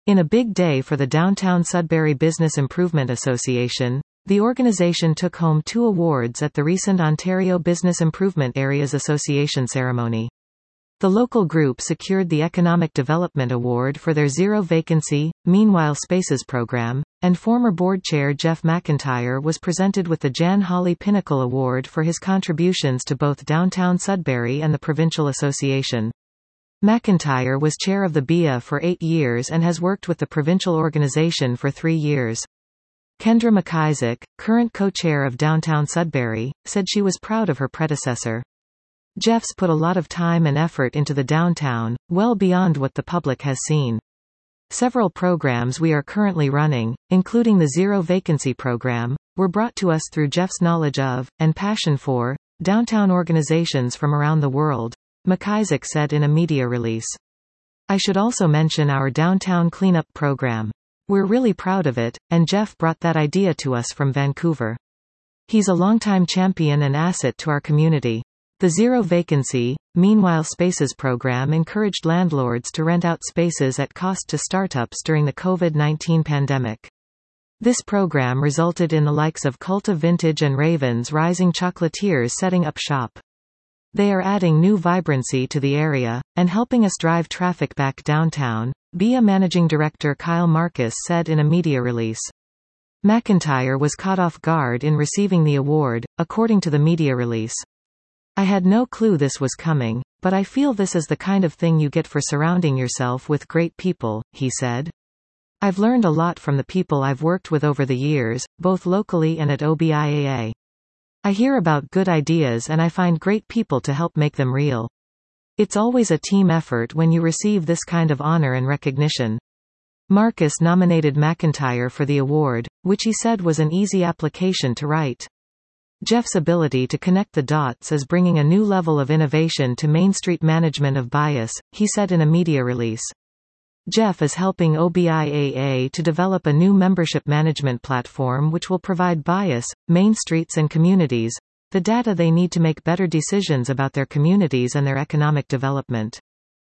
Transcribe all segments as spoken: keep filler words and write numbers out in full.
In a big day for the Downtown Sudbury Business Improvement Association, the organization took home two awards at the recent Ontario Business Improvement Areas Association ceremony. The local group secured the Economic Development Award for their Zero Vacancy, Meanwhile Spaces program, and former board chair Jeff McIntyre was presented with the Jan Hawley Pinnacle Award for his contributions to both Downtown Sudbury and the Provincial Association. McIntyre was chair of the B I A for eight years and has worked with the provincial organization for three years. Kendra McIsaac, current co-chair of Downtown Sudbury, said she was proud of her predecessor. Jeff's put a lot of time and effort into the downtown, well beyond what the public has seen. Several programs we are currently running, including the Zero Vacancy program, were brought to us through Jeff's knowledge of, and passion for, downtown organizations from around the world, McIsaac said in a media release. I should also mention our downtown cleanup program. We're really proud of it, and Jeff brought that idea to us from Vancouver. He's a longtime champion and asset to our community. The Zero Vacancy, Meanwhile Spaces program encouraged landlords to rent out spaces at cost to startups during the COVID nineteen pandemic. This program resulted in the likes of Culta Vintage and Ravens Rising Chocolatiers setting up shop. They are adding new vibrancy to the area, and helping us drive traffic back downtown, B I A Managing Director Kyle Marcus said in a media release. McIntyre was caught off guard in receiving the award, according to the media release. I had no clue this was coming, but I feel this is the kind of thing you get for surrounding yourself with great people, he said. I've learned a lot from the people I've worked with over the years, both locally and at O B I A A. I hear about good ideas and I find great people to help make them real. It's always a team effort when you receive this kind of honor and recognition. Marcus nominated McIntyre for the award, which he said was an easy application to write. Jeff's ability to connect the dots is bringing a new level of innovation to Main Street management of bias, he said in a media release. Jeff is helping O B I A A to develop a new membership management platform which will provide bias, Main Streets and communities the data they need to make better decisions about their communities and their economic development.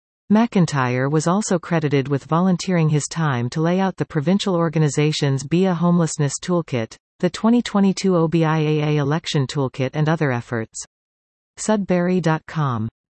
McIntyre was also credited with volunteering his time to lay out the provincial organization's B I A Homelessness Toolkit, the twenty twenty-two O B I A A Election Toolkit and other efforts. Sudbury dot com